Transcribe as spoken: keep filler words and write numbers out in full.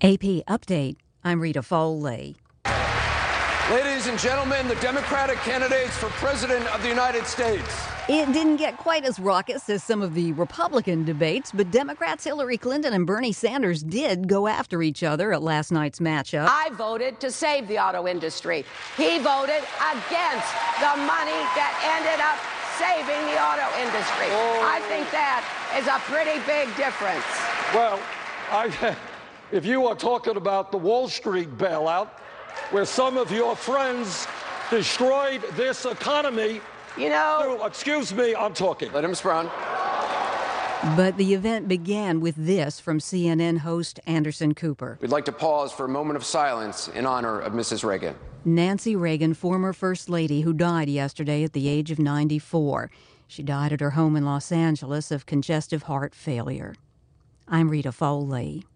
A P Update. I'm Rita Foley. Ladies and gentlemen, the Democratic candidates for President of the United States. It didn't get quite as raucous as some of the Republican debates, but Democrats Hillary Clinton and Bernie Sanders did go after each other at last night's matchup. I voted to save the auto industry. He voted against the money that ended up saving the auto industry. Oh. I think that is a pretty big difference. Well, I, if you are talking about the Wall Street bailout, where some of your friends destroyed this economy, You know, oh, excuse me, I'm talking. Let him respond. But the event began with this from C N N host Anderson Cooper. We'd like to pause for a moment of silence in honor of Missus Reagan. Nancy Reagan, former First Lady, who died yesterday at the age of ninety-four. She died at her home in Los Angeles of congestive heart failure. I'm Rita Foley.